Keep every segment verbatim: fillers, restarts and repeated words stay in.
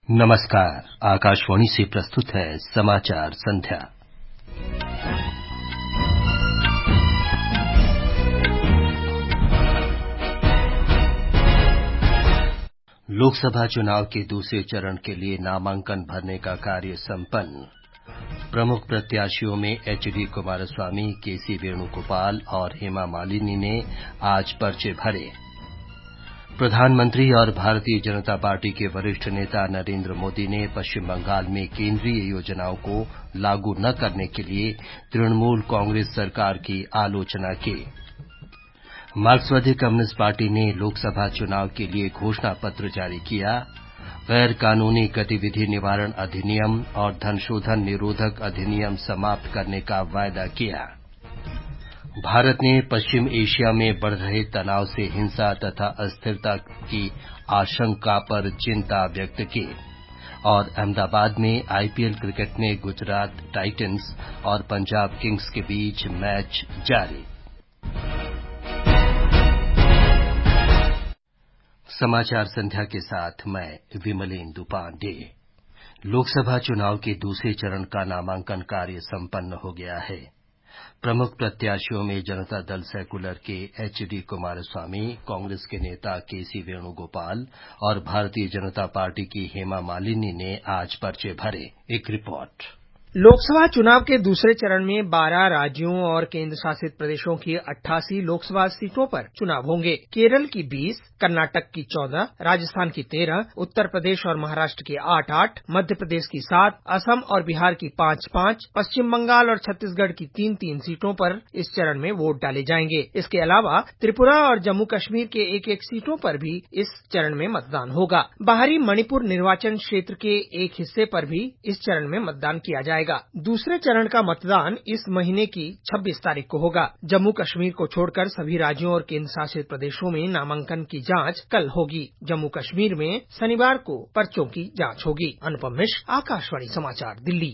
नमस्कार। आकाशवाणी से प्रस्तुत है समाचार संध्या। लोकसभा चुनाव के दूसरे चरण के लिए नामांकन भरने का कार्य संपन्न। प्रमुख प्रत्याशियों में एचडी कुमारस्वामी, केसी वेणुगोपाल और हेमा मालिनी ने आज पर्चे भरे। प्रधानमंत्री और भारतीय जनता पार्टी के वरिष्ठ नेता नरेंद्र मोदी ने पश्चिम बंगाल में केंद्रीय योजनाओं को लागू न करने के लिए तृणमूल कांग्रेस सरकार की आलोचना की। मार्क्सवादी कम्युनिस्ट पार्टी ने लोकसभा चुनाव के लिए घोषणा पत्र जारी किया। गैर कानूनी गतिविधि निवारण अधिनियम और धनशोधन निरोधक अधिनियम समाप्त करने का वायदा किया। भारत ने पश्चिम एशिया में बढ़ रहे तनाव से हिंसा तथा अस्थिरता की आशंका पर चिंता व्यक्त की। और अहमदाबाद में आईपीएल क्रिकेट में गुजरात टाइटंस और पंजाब किंग्स के बीच मैच जारी। समाचार संध्या के साथ मैं विमलेंदु पांडे। लोकसभा चुनाव के दूसरे चरण का नामांकन कार्य संपन्न हो गया है। प्रमुख प्रत्याशियों में जनता दल सेकुलर के एचडी कुमारस्वामी, कांग्रेस के नेता केसी वेणुगोपाल और भारतीय जनता पार्टी की हेमा मालिनी ने आज पर्चे भरे। एक रिपोर्ट। लोकसभा चुनाव के दूसरे चरण में बारह राज्यों और केंद्र शासित प्रदेशों की अट्ठासी लोकसभा सीटों पर चुनाव होंगे। केरल की बीस, कर्नाटक की चौदह, राजस्थान की तेरह, उत्तर प्रदेश और महाराष्ट्र की आठ आठ, मध्य प्रदेश की सात, असम और बिहार की पांच पांच, पश्चिम बंगाल और छत्तीसगढ़ की तीन तीन सीटों पर इस चरण में वोट डाले जाएंगे। इसके अलावा त्रिपुरा और जम्मू कश्मीर के एक एक सीटों पर भी इस चरण में मतदान होगा। बाहरी मणिपुर निर्वाचन क्षेत्र के एक हिस्से पर भी इस चरण में मतदान किया जाएगा। दूसरे चरण का मतदान इस महीने की छब्बीस तारीख को होगा। जम्मू कश्मीर को छोड़कर सभी राज्यों और केंद्र शासित प्रदेशों में नामांकन की जांच कल होगी। जम्मू कश्मीर में शनिवार को पर्चों की जांच होगी। अनुपम मिश्र, आकाशवाणी समाचार, दिल्ली।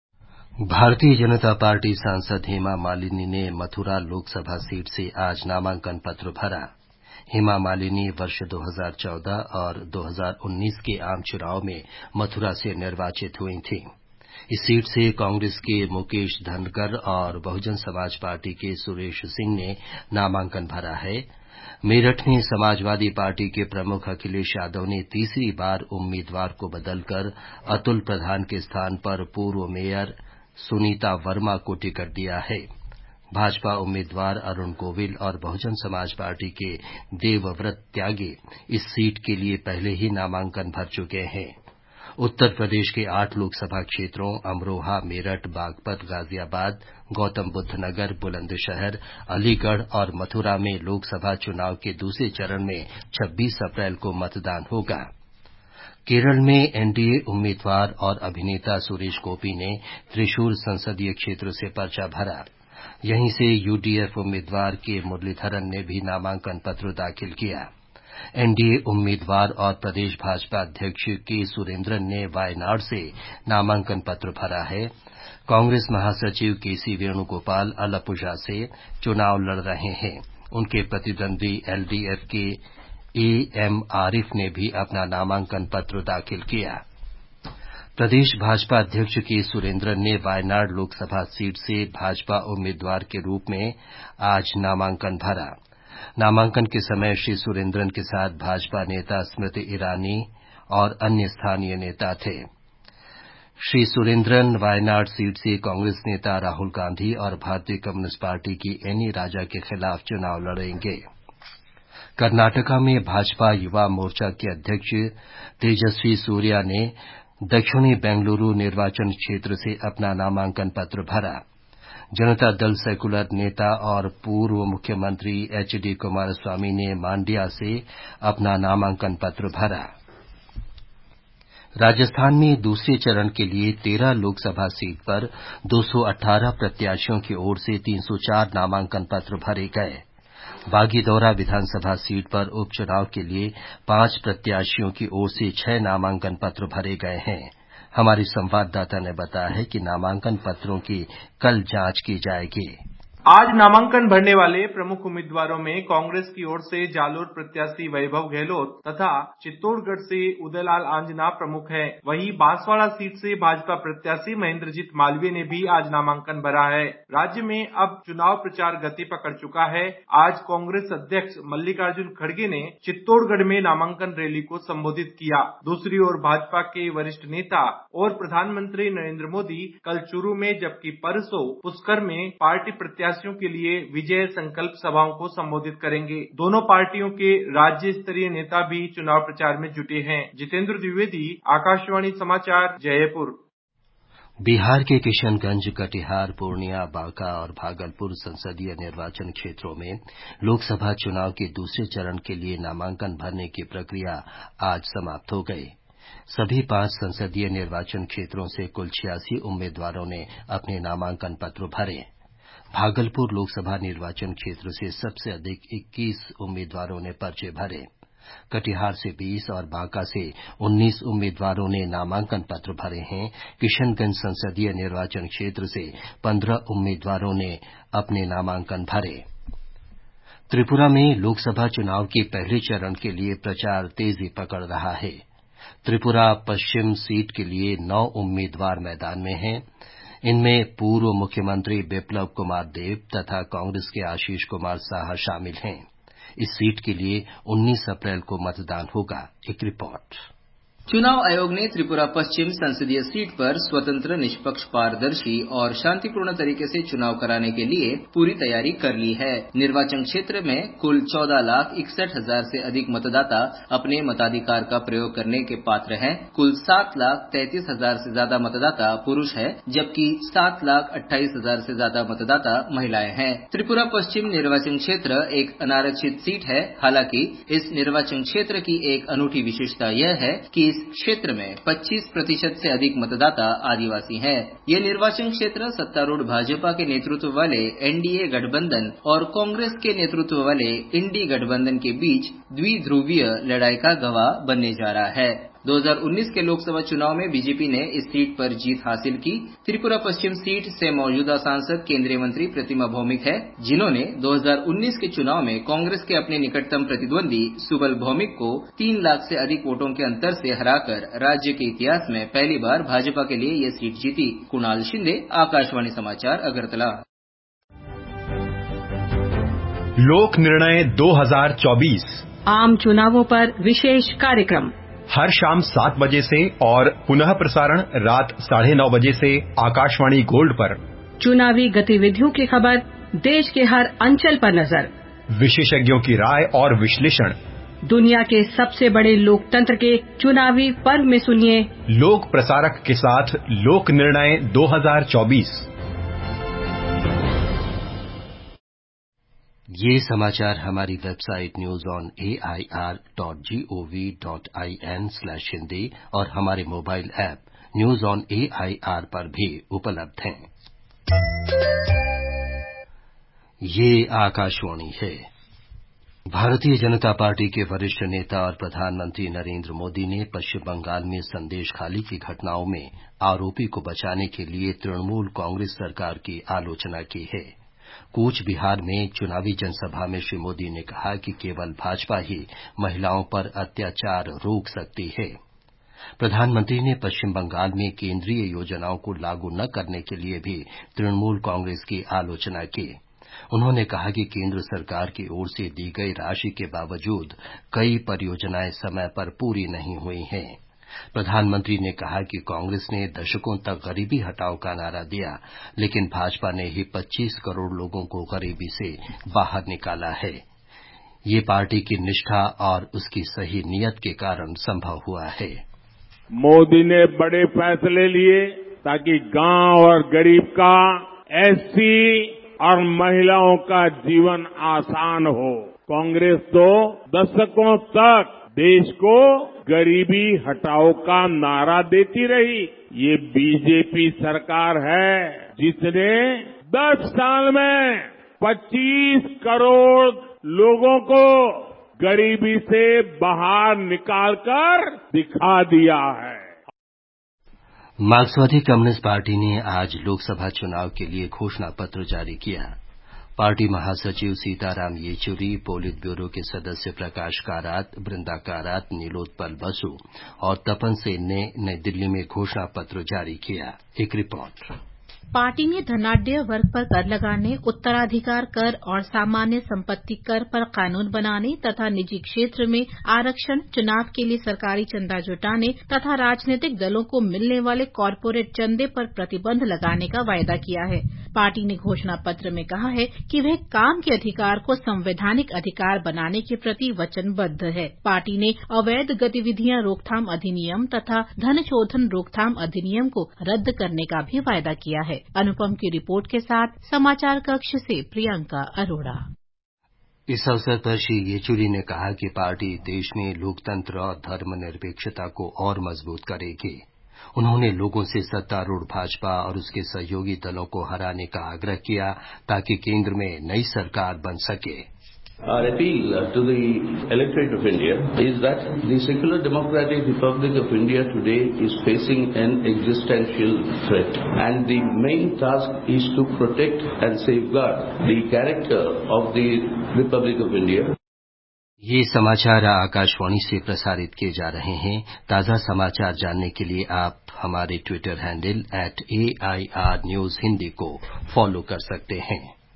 भारतीय जनता पार्टी सांसद हेमा मालिनी ने मथुरा लोकसभा सीट से आज नामांकन पत्र भरा। हेमा मालिनी वर्ष दो हज़ार चौदह और दो हज़ार उन्नीस के आम चुनाव में मथुरा से निर्वाचित हुई थीं। इस सीट से कांग्रेस के मुकेश धनगर और बहुजन समाज पार्टी के सुरेश सिंह ने नामांकन भरा है। मेरठ में समाजवादी पार्टी के प्रमुख अखिलेश यादव ने तीसरी बार उम्मीदवार को बदलकर अतुल प्रधान के स्थान पर पूर्व मेयर सुनीता वर्मा को टिकट दिया है। भाजपा उम्मीदवार अरुण गोविल और बहुजन समाज पार्टी के देवव्रत त्यागी इस सीट के लिए पहले ही नामांकन भर चुके हैं। उत्तर प्रदेश के आठ लोकसभा क्षेत्रों अमरोहा, मेरठ, बागपत, गाजियाबाद, गौतम बुद्ध नगर, बुलंदशहर, अलीगढ़ और मथुरा में लोकसभा चुनाव के दूसरे चरण में छब्बीस अप्रैल को मतदान होगा। केरल में एनडीए उम्मीदवार और अभिनेता सुरेश गोपी ने त्रिशूर संसदीय क्षेत्र से पर्चा भरा। यहीं से यूडीएफ उम्मीदवार के मुरलीधरन ने भी नामांकन पत्र दाखिल किया। एनडीए उम्मीदवार और प्रदेश भाजपा अध्यक्ष के सुरेंद्रन ने वायनाड से नामांकन पत्र भरा है। कांग्रेस महासचिव केसी वेणुगोपाल अलपुझा से चुनाव लड़ रहे हैं। उनके प्रतिद्वंदी एलडीएफ के एएम आरिफ ने भी अपना नामांकन पत्र दाखिल किया। प्रदेश भाजपा अध्यक्ष के सुरेंद्रन ने वायनाड लोकसभा सीट से भाजपा उम्मीदवार के रूप में आज नामांकन भरा। नामांकन के समय श्री सुरेंद्रन के साथ भाजपा नेता स्मृति ईरानी और अन्य स्थानीय नेता थे। श्री सुरेंद्रन वायनाड सीट से कांग्रेस नेता राहुल गांधी और भारतीय कम्युनिस्ट पार्टी की एनी राजा के खिलाफ चुनाव लड़ेंगे। कर्नाटका में भाजपा युवा मोर्चा के अध्यक्ष तेजस्वी सूर्या ने दक्षिणी बेंगलुरु निर्वाचन क्षेत्र से अपना नामांकन पत्र भरा। जनता दल सेकुलर नेता और पूर्व मुख्यमंत्री एचडी कुमारस्वामी ने मांड्या से अपना नामांकन पत्र भरा। राजस्थान में दूसरे चरण के लिए तेरह लोकसभा सीट पर दो सौ अठारह प्रत्याशियों की ओर से तीन सौ चार नामांकन पत्र भरे गए। बागीदौरा विधानसभा सीट पर उपचुनाव के लिए पांच प्रत्याशियों की ओर से छह नामांकन पत्र भरे गए हैं। हमारी संवाददाता ने बताया है कि नामांकन पत्रों की कल जांच की जाएगी। आज नामांकन भरने वाले प्रमुख उम्मीदवारों में कांग्रेस की ओर से जालोर प्रत्याशी वैभव गहलोत तथा चित्तौड़गढ़ से उदयलाल आंजना प्रमुख हैं। वहीं बांसवाड़ा सीट से भाजपा प्रत्याशी महेंद्रजीत मालवीय ने भी आज नामांकन भरा है। राज्य में अब चुनाव प्रचार गति पकड़ चुका है। आज कांग्रेस अध्यक्ष मल्लिकार्जुन खड़गे ने चित्तौड़गढ़ में नामांकन रैली को संबोधित किया। दूसरी ओर भाजपा के वरिष्ठ नेता और प्रधानमंत्री नरेंद्र मोदी कल चूरू में जबकि परसों पुष्कर में पार्टी प्रत्याशी के लिए विजय संकल्प सभाओं को संबोधित करेंगे। दोनों पार्टियों के राज्य स्तरीय नेता भी चुनाव प्रचार में जुटे हैं। जितेंद्र द्विवेदी, आकाशवाणी समाचार, जयपुर। बिहार के किशनगंज, कटिहार, पूर्णिया, बांका और भागलपुर संसदीय निर्वाचन क्षेत्रों में लोकसभा चुनाव के दूसरे चरण के लिए नामांकन भरने की प्रक्रिया आज समाप्त हो गई। सभी पांच संसदीय निर्वाचन क्षेत्रों से कुल छियासी उम्मीदवारों ने अपने नामांकन पत्र भरे। भागलपुर लोकसभा निर्वाचन क्षेत्र से सबसे अधिक इक्कीस उम्मीदवारों ने पर्चे भरे। कटिहार से बीस और बांका से उन्नीस उम्मीदवारों ने नामांकन पत्र भरे हैं। किशनगंज संसदीय निर्वाचन क्षेत्र से पंद्रह उम्मीदवारों ने अपने नामांकन भरे। त्रिपुरा में लोकसभा चुनाव के पहले चरण के लिए प्रचार तेजी पकड़ रहा है। त्रिपुरा पश्चिम सीट के लिए नौ उम्मीदवार मैदान में हैं। इनमें पूर्व मुख्यमंत्री बिप्लब कुमार देब तथा कांग्रेस के आशीष कुमार साहा शामिल हैं। इस सीट के लिए उन्नीस अप्रैल को मतदान होगा। एक रिपोर्ट। चुनाव आयोग ने त्रिपुरा पश्चिम संसदीय सीट पर स्वतंत्र, निष्पक्ष, पारदर्शी और शांतिपूर्ण तरीके से चुनाव कराने के लिए पूरी तैयारी कर ली है। निर्वाचन क्षेत्र में कुल चौदह लाख इकसठ हजार से अधिक मतदाता अपने मताधिकार का प्रयोग करने के पात्र हैं। कुल सात लाख तैंतीस हजार से ज्यादा मतदाता पुरुष है, जबकि सात लाख अट्ठाईस हजार से ज्यादा मतदाता महिलाएं हैं। त्रिपुरा पश्चिम निर्वाचन क्षेत्र एक अनारक्षित सीट है। हालांकि इस निर्वाचन क्षेत्र की एक अनूठी विशेषता यह है कि इस क्षेत्र में पच्चीस प्रतिशत से अधिक मतदाता आदिवासी हैं। ये निर्वाचन क्षेत्र सत्तारूढ़ भाजपा के नेतृत्व वाले एनडीए गठबंधन और कांग्रेस के नेतृत्व वाले इंडी गठबंधन के बीच द्विध्रुवीय लड़ाई का गवाह बनने जा रहा है। दो हज़ार उन्नीस के लोकसभा चुनाव में बीजेपी ने इस सीट पर जीत हासिल की। त्रिपुरा पश्चिम सीट से मौजूदा सांसद केंद्रीय मंत्री प्रतिमा भौमिक है, जिन्होंने दो हज़ार उन्नीस के चुनाव में कांग्रेस के अपने निकटतम प्रतिद्वंदी सुबल भौमिक को तीन लाख से अधिक वोटों के अंतर से हराकर राज्य के इतिहास में पहली बार भाजपा के लिए ये सीट जीती। कुणाल शिंदे, आकाशवाणी समाचार, अगरतला। लोक निर्णय दो हज़ार चौबीस आम चुनावों पर विशेष कार्यक्रम हर शाम सात बजे से और पुनः प्रसारण रात साढ़े नौ बजे से आकाशवाणी गोल्ड पर। चुनावी गतिविधियों की खबर, देश के हर अंचल पर नजर, विशेषज्ञों की राय और विश्लेषण। दुनिया के सबसे बड़े लोकतंत्र के चुनावी पर्व में सुनिए लोक प्रसारक के साथ लोक निर्णय दो हज़ार चौबीस। ये समाचार हमारी website news on A I R dot G O V dot I N slash Hindi और हमारे mobile app news on A I R पर भी उपलब्ध हैं। ये आकाशवाणी है। भारतीय जनता पार्टी के वरिष्ठ नेता और प्रधानमंत्री नरेंद्र मोदी ने पश्चिम बंगाल में संदेशखाली की घटनाओं में आरोपी को बचाने के लिए तृणमूल कांग्रेस सरकार की आलोचना की है। कूच बिहार में चुनावी जनसभा में श्री मोदी ने कहा कि केवल भाजपा ही महिलाओं पर अत्याचार रोक सकती है। प्रधानमंत्री ने पश्चिम बंगाल में केंद्रीय योजनाओं को लागू न करने के लिए भी तृणमूल कांग्रेस की आलोचना की। उन्होंने कहा कि केंद्र सरकार की ओर से दी गई राशि के बावजूद कई परियोजनाएं समय पर पूरी नहीं हुई हैं। प्रधानमंत्री ने कहा कि कांग्रेस ने दशकों तक गरीबी हटाओ का नारा दिया, लेकिन भाजपा ने ही पच्चीस करोड़ लोगों को गरीबी से बाहर निकाला है। ये पार्टी की निष्ठा और उसकी सही नीयत के कारण संभव हुआ है। मोदी ने बड़े फैसले लिए ताकि गांव और गरीब का, एससी और महिलाओं का जीवन आसान हो। कांग्रेस तो दशकों तक देश को गरीबी हटाओ का नारा देती रही। ये बीजेपी सरकार है जिसने दस साल में पच्चीस करोड़ लोगों को गरीबी से बाहर निकालकर दिखा दिया है। मार्क्सवादी कम्युनिस्ट पार्टी ने आज लोकसभा चुनाव के लिए घोषणा पत्र जारी किया। पार्टी महासचिव सीताराम येचुरी, पोलित ब्यूरो के सदस्य प्रकाश कारात, वृंदा कारात, नीलोत्पल बसु और तपन सेन ने नई दिल्ली में घोषणा पत्र जारी किया। एक रिपोर्ट। पार्टी ने धनाढ्य वर्ग पर कर लगाने, उत्तराधिकार कर और सामान्य संपत्ति कर पर कानून बनाने तथा निजी क्षेत्र में आरक्षण, चुनाव के लिए सरकारी चंदा जुटाने तथा राजनीतिक दलों को मिलने वाले कॉरपोरेट चंदे पर प्रतिबंध लगाने का वायदा किया है। पार्टी ने घोषणा पत्र में कहा है कि वह काम के अधिकार को संवैधानिक अधिकार बनाने के प्रति वचनबद्ध है। पार्टी ने अवैध गतिविधियां रोकथाम अधिनियम तथा धन शोधन रोकथाम अधिनियम को रद्द करने का भी वायदा किया है। अनुपम की रिपोर्ट के साथ समाचार कक्ष से प्रियंका अरोड़ा। इस अवसर पर श्री येचुरी ने कहा कि पार्टी देश में लोकतंत्र और धर्मनिरपेक्षता को और मजबूत करेगी। उन्होंने लोगों से सत्तारूढ़ भाजपा और उसके सहयोगी दलों को हराने का आग्रह किया ताकि केंद्र में नई सरकार बन सके। Our appeal to the electorate of India is that the secular democratic Republic of India today is facing an existential threat, and the main task is to protect and safeguard the character of the Republic of India. ये समाचार आकाशवाणी से प्रसारित किए जा रहे हैं। ताजा समाचार जानने के लिए आप हमारे Twitter handle at A I R news Hindi को फॉलो कर सकते हैं।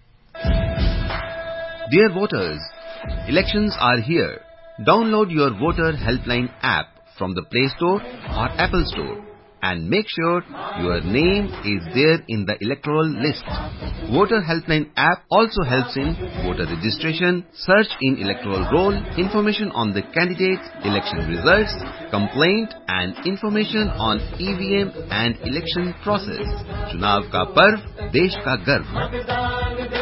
Dear voters, elections are here. Download your voter helpline app from the Play Store or Apple Store and make sure your name is there in the electoral list. Voter helpline app also helps in voter registration, search in electoral roll, information on the candidates, election results, complaint and information on E V M and election process. चुनाव का पर्व, देश का गर्व।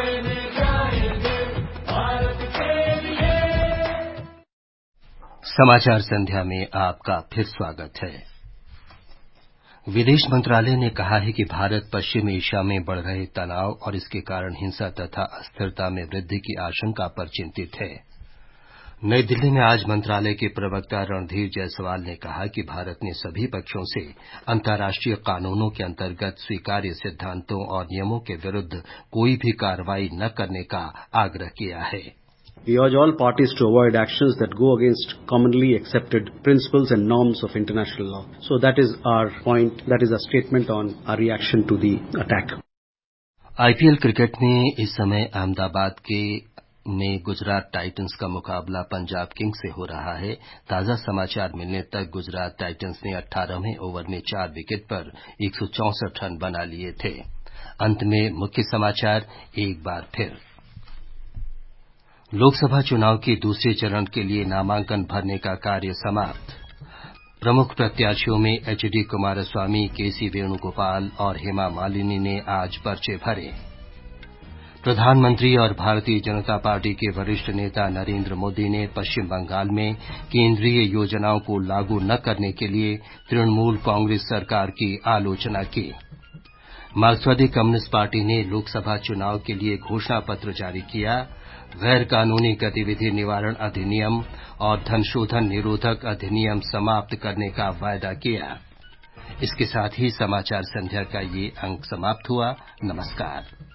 समाचार संध्या में आपका फिर स्वागत है। विदेश मंत्रालय ने कहा है कि भारत पश्चिम एशिया में बढ़ रहे तनाव और इसके कारण हिंसा तथा अस्थिरता में वृद्धि की आशंका पर चिंतित है। नई दिल्ली में आज मंत्रालय के प्रवक्ता रणधीर जायसवाल ने कहा कि भारत ने सभी पक्षों से अंतर्राष्ट्रीय कानूनों के अंतर्गत स्वीकार्य सिद्धांतों और नियमों के विरुद्ध कोई भी कार्रवाई न करने का आग्रह किया है। We urge all parties to avoid actions that go against commonly accepted principles and norms of international law. So that is our point. That is a statement on our reaction to the attack. IPL cricket में इस समय अहमदाबाद के में Gujarat Titans का मुकाबला Punjab Kings से हो रहा है। ताजा समाचार मिलने तक गुजरात टाइटंस ने अठारहवें ओवर में चार विकेट पर एक सौ चौसठ रन बना लिए थे। अंत में मुख्य समाचार एक बार फिर। लोकसभा चुनाव के दूसरे चरण के लिए नामांकन भरने का कार्य समाप्त। प्रमुख प्रत्याशियों में एचडी कुमारस्वामी, केसी वेणुगोपाल और हेमा मालिनी ने आज पर्चे भरे। प्रधानमंत्री और भारतीय जनता पार्टी के वरिष्ठ नेता नरेंद्र मोदी ने पश्चिम बंगाल में केंद्रीय योजनाओं को लागू न करने के लिए तृणमूल कांग्रेस सरकार की आलोचना की। मार्क्सवादी कम्युनिस्ट पार्टी ने लोकसभा चुनाव के लिए घोषणा पत्र जारी किया। गैर कानूनी गतिविधि निवारण अधिनियम और धनशोधन निरोधक अधिनियम समाप्त करने का वायदा किया। इसके साथ ही समाचार संध्या का ये अंक समाप्त हुआ। नमस्कार।